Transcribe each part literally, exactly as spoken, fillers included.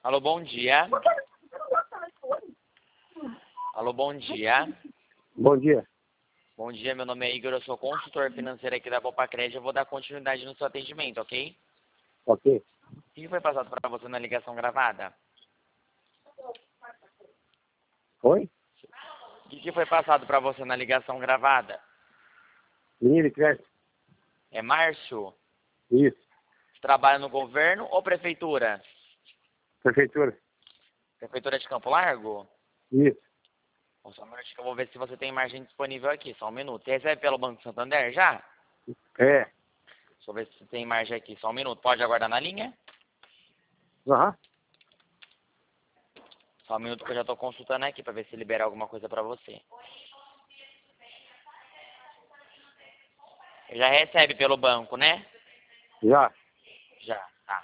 Alô, bom dia. Alô, bom dia. Bom dia. Bom dia, meu nome é Igor, eu sou consultor financeiro aqui da Bopacred. Eu vou dar continuidade no seu atendimento, ok? Ok. O que foi passado para você na ligação gravada? Oi? O que foi passado para você na ligação gravada? Linha de crédito. É Márcio? Isso. Você trabalha no governo ou prefeitura? Prefeitura. Prefeitura de Campo Largo? Isso. Só um minuto que eu vou ver se você tem margem disponível aqui, só um minuto. Você recebe pelo Banco Santander já? É. Deixa eu ver se tem margem aqui, só um minuto. Pode aguardar na linha? Aham. Só um minuto que eu já estou consultando aqui para ver se libera alguma coisa para você. Já recebe pelo banco, né? Já. Já, tá.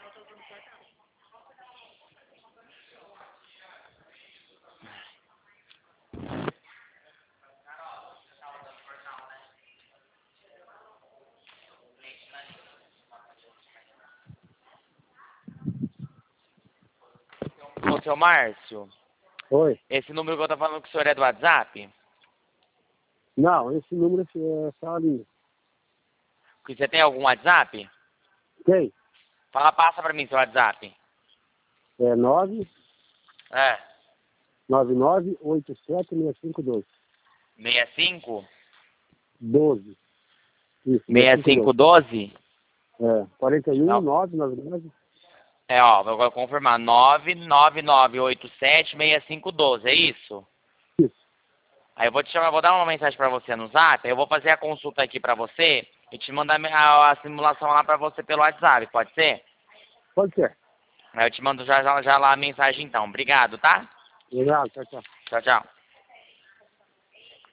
Ô, seu Márcio, Oi. esse número que eu tô falando com o senhor é do WhatsApp? Não, esse número é só a linha. Porque você tem algum WhatsApp? Tem. Fala, passa pra mim seu WhatsApp. É nove É, nove nove oito sete seis cinco dois. sessenta e cinco? doze. Isso. sessenta e cinco doze? É. quarenta e um, Não. nove nove nove. É, ó, eu vou confirmar. nove nove nove oito sete seis cinco um dois, é isso? Isso. Aí eu vou te chamar, vou dar uma mensagem pra você no Zap, aí eu vou fazer a consulta aqui pra você e te mandar a, a simulação lá pra você pelo WhatsApp, pode ser? Pode ser. Aí eu te mando já, já, já lá a mensagem então. Obrigado, tá? Legal, tchau, tchau. Tchau, tchau.